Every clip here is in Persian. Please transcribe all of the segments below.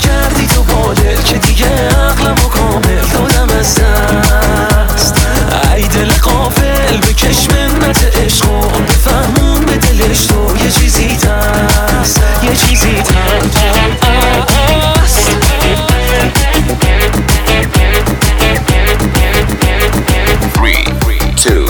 کردی تو با دل که دیگه عقلمو کامل دادم از دست. ای دل غافل بکش منت عشق و بفهمون به دلش تو یه چیزی هست، یه چیزی هست. 3 2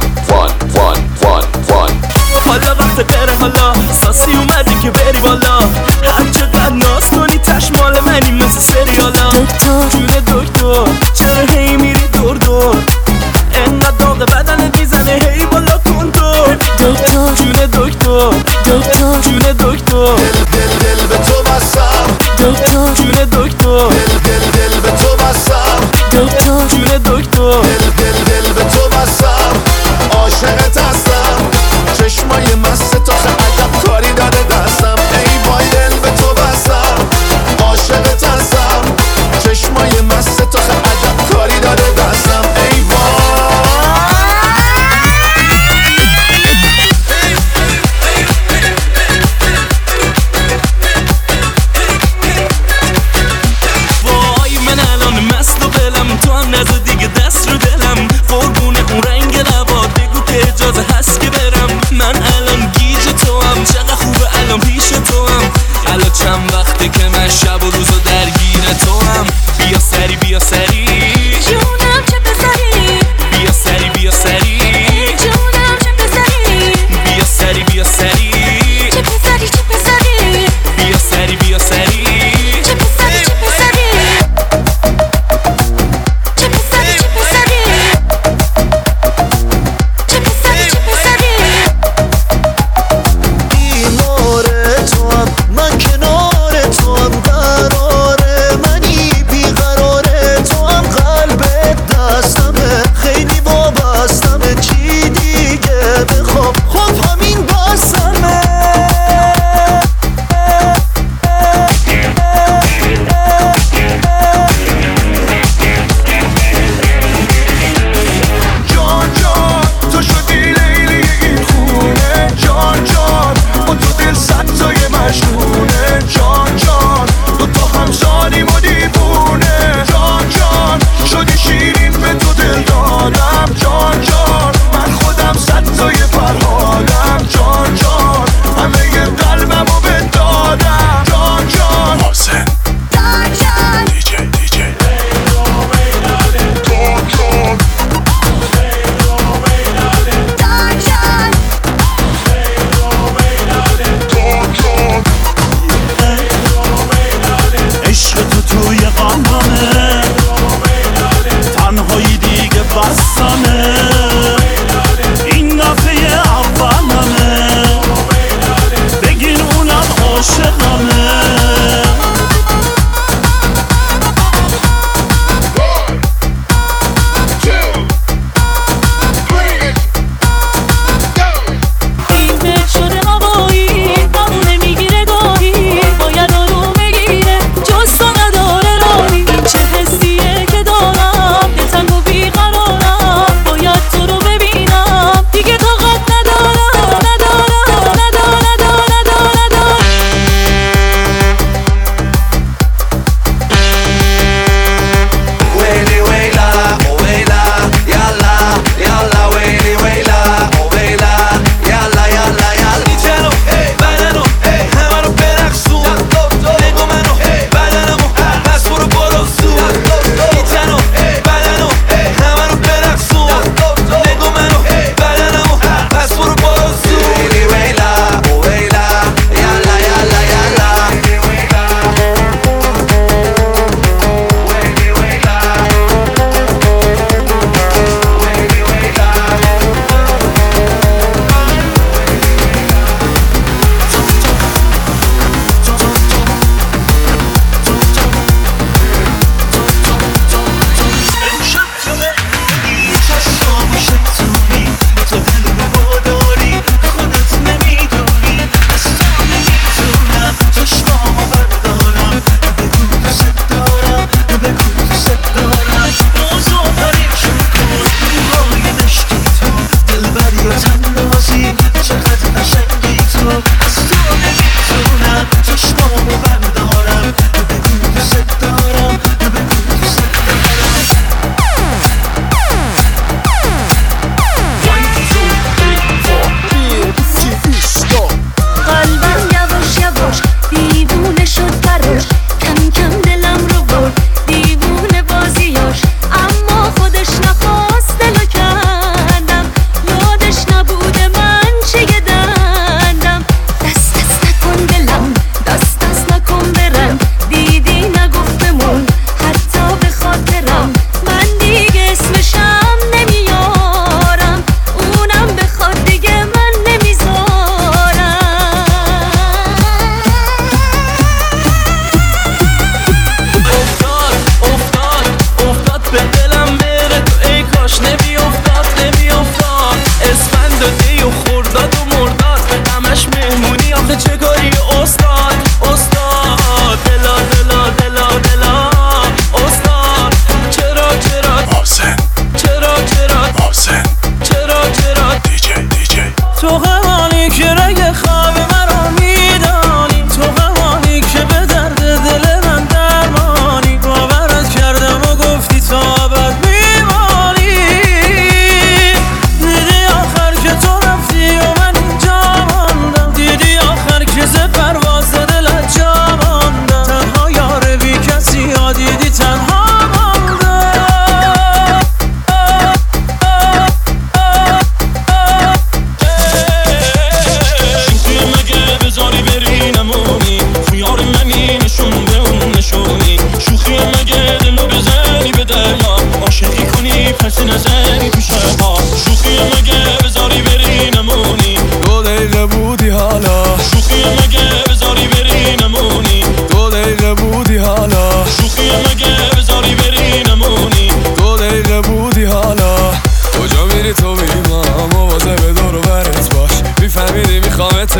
1 حالا وقت بره، حالا ساسی اومده که بری بالا. هر چقدر ناز کنی تشمال منی مثل سریالا. دکتر جون دکتر چرا هی میری دور دور؟ انقدر داغ بدنت میزنه هی بالا کنتور. دکتر جون دکتر دکتر جون دکتر دل به تو بستم، دکتر جون دکتر دل به تو بستم، دکتر جون دکتر دل به تو بستم. عاشقت هستم، چشمای مست تو عجب کاری داده دستم. ای وای دل به تو بستم، عاشقت هستم، چشمای مست تو عجب کاری داده دستم. ای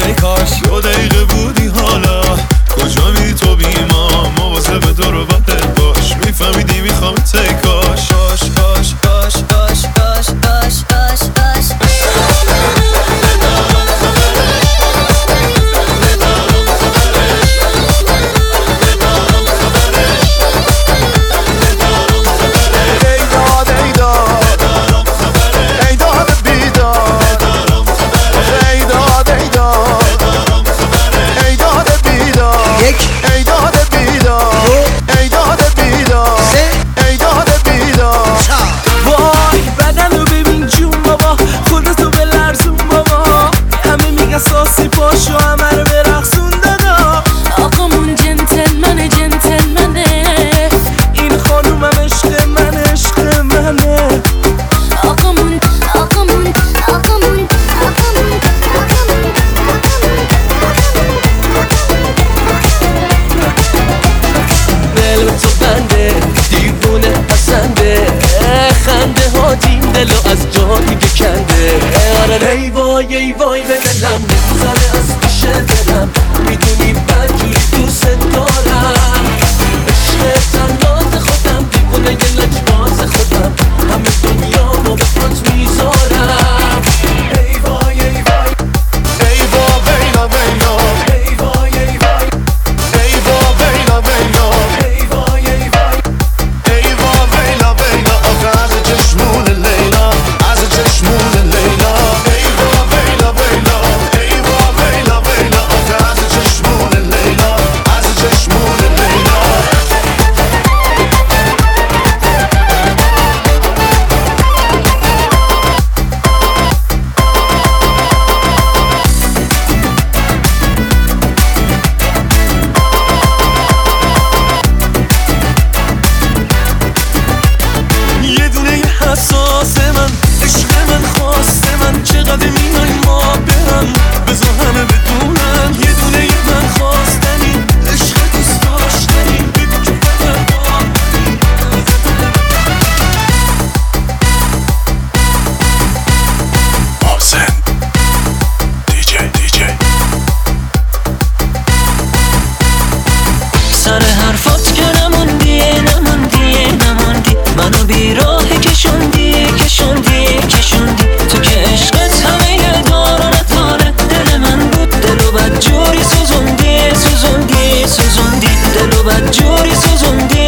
ای کاش دو دقیقه بودی حالا کجا می تو بی ما مواظب دور و برت باش میفهمیدی میخوام ای کاش کاش کاش کاش کاش کاش کاش کاش کاش احساسی پاشو همه رو برقصون دادا آقامون جنتلمنه جنتلمنه این خانومم عشق من عشق منه آقامون آقامون آقامون آقامون دل تو بنده دیوونه پسنده خنده ها دین دلو از جا دیگه کنده آره ای وای ای وای به دلم نمیذاره از پیش دلم میدونی بدجوری دوست دارم عشق تناز خودم دیوونه یه لجباز خودم همه دنیا رو به پات میذارم ای وای ای وای ای وا ویلا ویلا ای وای ای وای ای وا ویلا ویلا ای وای ای وای ای وا ویلا ویلا آخه از چشمون لیلا از چشمون لیلا ای وا ویلا ویلا ای وا ویلا ویلا آخه از چشمون لیلا از چشمون لیلا یه دونه حساس من عشق من خواست من چقدر میای ما برم بذار همه بدونن یه دونه من خواستنی عشق دوست داشتنی بگو که فقط با منی. محسن دیجی سر حرفات که نموندی منو بیراه کشوندی تو که عشقت همه دار و نداره دل من بود دلو بد جوری سوزوندی دلو بد جوری سوزوندی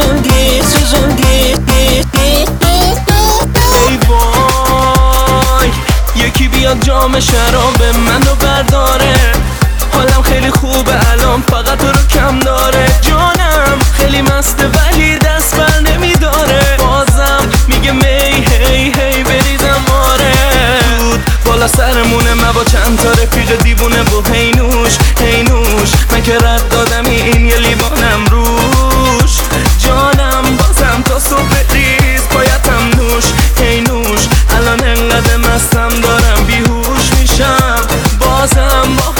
ای وای یکی بیاد جام شراب منو برداره حالم خیلی خوبه الان فقط رو کم داره جانم خیلی مسته ولی دست بر نمیداره بازم میگه می هی هی بریزم آره دود بالا سرمونه من با چند تا رفیق دیوونه و هی نوش من که رد دادم این یه لیوانم روش جانم بازم تا صبح ریز بایدم نوش هی نوش الان انقدر مستم دارم بیهوش میشم بازم با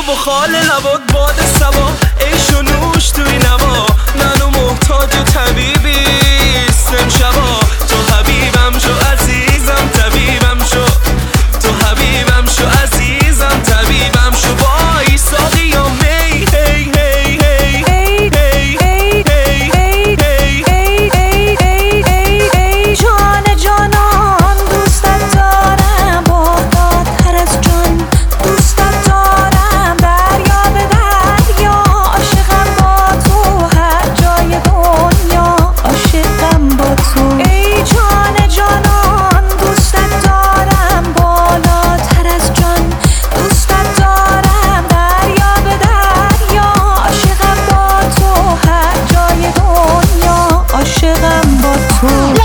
و خال لبات باد سبا عیش و نوش توی نوا منو محتاج طبیبیست امشبا تو حبیبم شو عزیزم طبیبم شو تو حبیبم شو عزیزم طبیبم شو وای ساقی یا می هی هی هی هی هی هی هی هی جان جانان دوستت دارم بالاتر از جان دوستت دارم دریا به دریا عاشقم با تو هر جای دنیا عاشقم با تو ای جان جانان دوستت دارم بالاتر از جان دوستت دارم دریا به دریا عاشقم با تو هر جای دنیا عاشقم با تو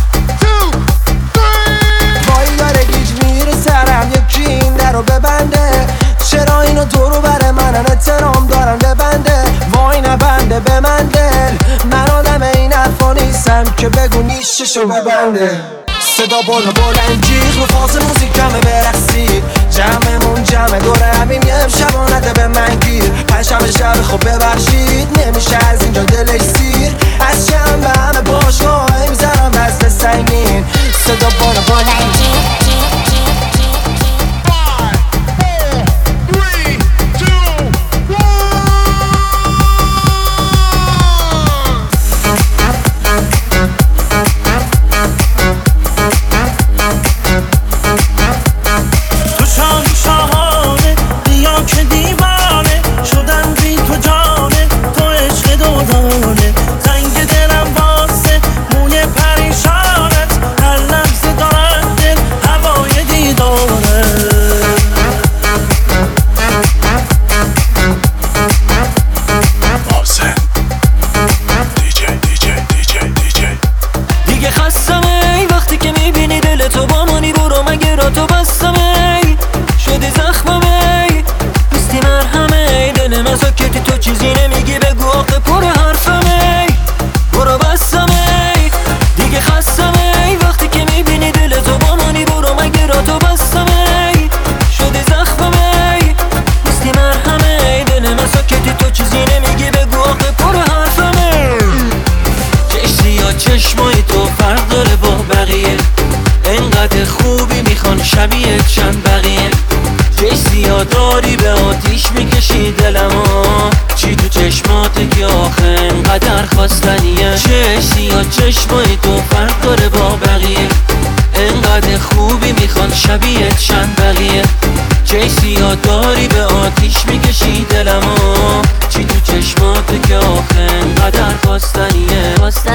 وای داره گیج میره سرم یکی این در رو ببنده چرا اینو دورو بره منن احترام دارم ببنده وای نبنده به من دل من آدم این حرفا نیستم که بگو نیششو ببنده صدا بالا بلند جیغ رو فاز موزیکمه برقصید جمعمون جمع دوره همیم یه شبانته به من گیر پنجشنبه شب خب ببخشید نمیشه از اینجا دلش سیر از چند به همه باشگاه میزنم بسته سنگین صدا بالا بلند جیغ تو بستم ای شدی زخمم ای نیستی مرهم ای دل نزاکتی تو چیزی نمیگی بگو آخه پر حرفم ای برو بستم ای دیگه خستم ای وقتی که میبینی دل تو با منی برو مگه را تو بستم ای شدی زخمم ای نیستی مرهم ای دل نزاکتی تو چیزی نمیگی بگو آخه پر حرفم ای چشمی یا چشمای تو فرق داره با بقیه انقدر خوبی میخوان شبیه چند بقیه چه سیاه داری به آتیش میکشی دلمو چی تو چشماته که آخه انقدر خواستنیه چه سیاه چشمای تو فرق داره با بقیه انقدر خوبی میخوان شبیه چند بقیه چه سیاه داری به آتیش میکشی دلمو چی تو چشماته که آخه انقدر خواستنیه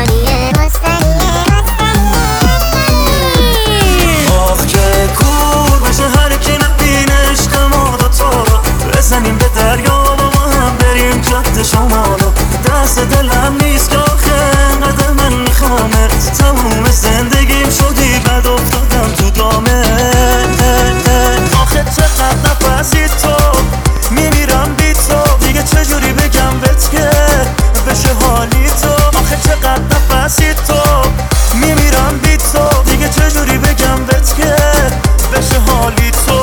آخ که کور بشه هر کی نبینه عشق ما دوتا بزنیم به دریا و ما هم بریم جاده شمالو دست دلم نیست که آخه انقدر من میخوامت تموم زندگیم شدی بد افتادم تو دامه آخه چقدر نفسی تو میمیرم بی تو دیگه چجوری بگم بهت که بشه حالی تو آخه چقدر نفسی تو میمیرم بی تو دیگه چجوری بگم بهت که بشه حالی تو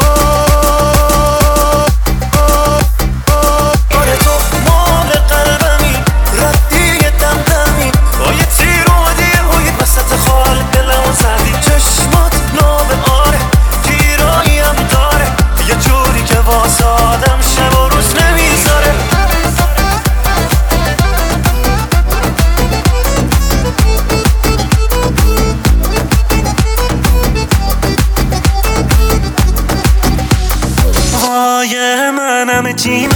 آره تو مال قلبمی ردی دمدمی با یه تیر اومدی روی وسط خال دلمو زدی چشمات ناب آره گیرایی هم داره یه جوری که واسه آدم شب و روز نمیذاره وای منم چی